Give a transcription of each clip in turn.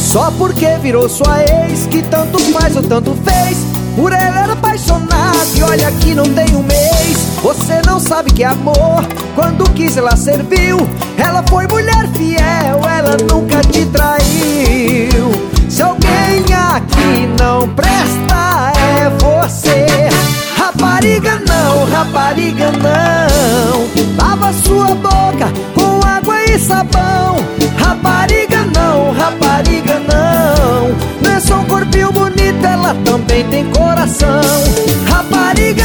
Só porque virou sua ex, que tanto faz ou tanto fez. Por ela era apaixonado e olha que não tem um mês. Você não sabe que é amor, quando quis ela serviu. Ela foi mulher fiel, ela nunca te traiu. Se alguém aqui não presta é você. Rapariga não, lava sua boca com água e sabão. Rapariga não, não é só um corpinho bonito, ela também tem coração. Rapariga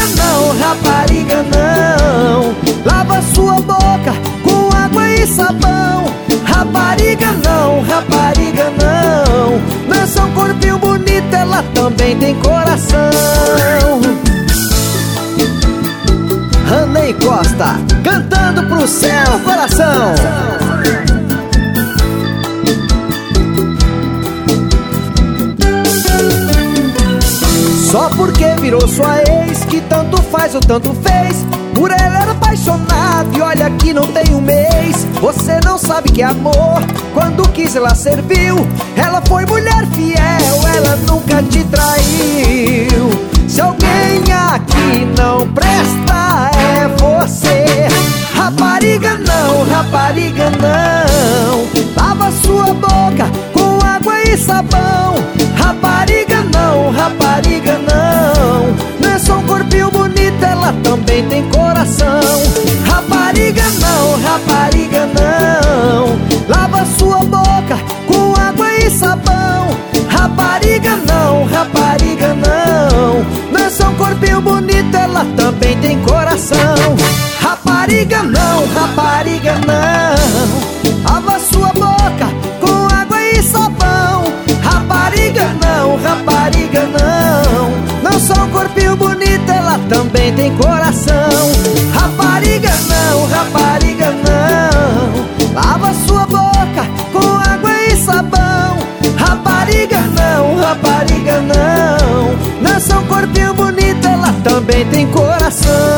não, lava sua boca com água e sabão. Rapariga não, não é só um corpinho bonito, ela também tem coração. Ranei Costa, cantando pro seu coração. Só porque virou sua ex, que tanto faz ou tanto fez. Por ela era apaixonado e olha que não tem um mês. Você não sabe que é amor, quando quis ela serviu. Ela foi mulher fiel, ela nunca te traiu. Se alguém aqui não presta é você. Rapariga não, lava sua boca com água e sabão. Rapariga não, não é só um corpinho bonito, ela também tem coração. Rapariga não, lava sua boca com água e sabão. Rapariga não, não é só um corpinho bonito, ela também tem coração. Rapariga não, lava sua boca com água e sabão. Rapariga não, não só um corpinho bonito, ela também tem coração. Rapariga não, lava sua boca com água e sabão. Rapariga não, não é só um corpinho bonito, ela também tem coração.